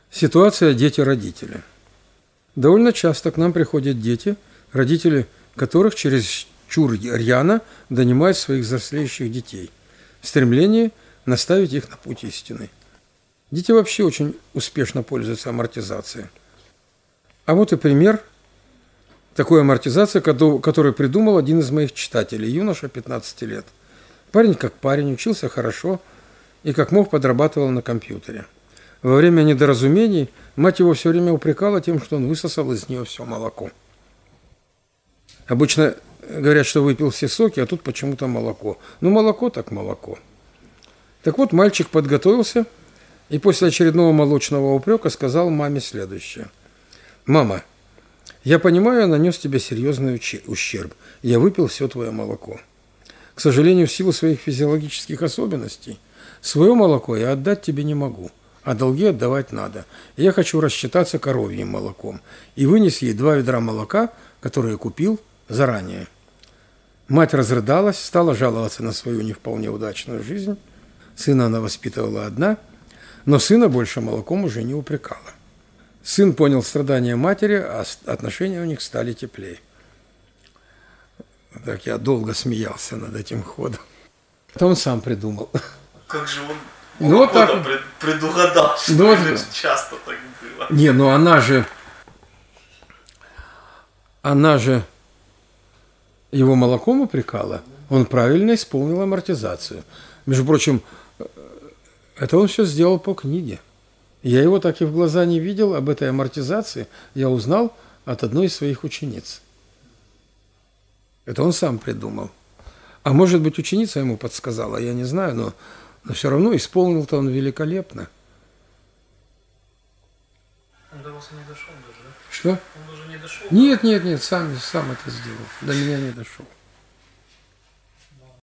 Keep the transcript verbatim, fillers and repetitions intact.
Ситуация дети-родители. Довольно часто к нам приходят дети, родители которых чересчур рьяно донимают своих взрослеющих детей в стремлении наставить их на путь истины. Дети вообще очень успешно пользуются амортизацией. А вот и пример такой амортизации, который придумал один из моих читателей, юноша пятнадцати лет. Парень как парень, учился хорошо и как мог подрабатывал на компьютере. Во время недоразумений мать его все время упрекала тем, что он высосал из нее все молоко. Обычно говорят, что выпил все соки, а тут почему-то молоко. Ну, молоко так молоко. Так вот, мальчик подготовился и после очередного молочного упрека сказал маме следующее. «Мама, я понимаю, я нанес тебе серьезный ущерб. Я выпил все твое молоко. К сожалению, в силу своих физиологических особенностей, свое молоко я отдать тебе не могу, а долги отдавать надо. Я хочу рассчитаться коровьим молоком и вынес ей два ведра молока, которые купил заранее». Мать разрыдалась, стала жаловаться на свою не вполне удачную жизнь. Сына она воспитывала одна, но сына больше молоком уже не упрекала. Сын понял страдания матери, а отношения у них стали теплее. Так я долго смеялся над этим ходом. Это он сам придумал. Как же он ну, так, предугадал, что ну, это часто так было. Не, ну она же, она же его молоком упрекала. Он правильно исполнил амортизацию. Между прочим, это он все сделал по книге. Я его так и в глаза не видел. Об этой амортизации я узнал от одной из своих учениц. Это он сам придумал. А может быть, ученица ему подсказала, я не знаю, но, но все равно исполнил-то он великолепно. Он до вас не дошел даже, да? Что? Он уже не дошел? Нет, нет, нет, сам, сам это сделал. До меня не дошел.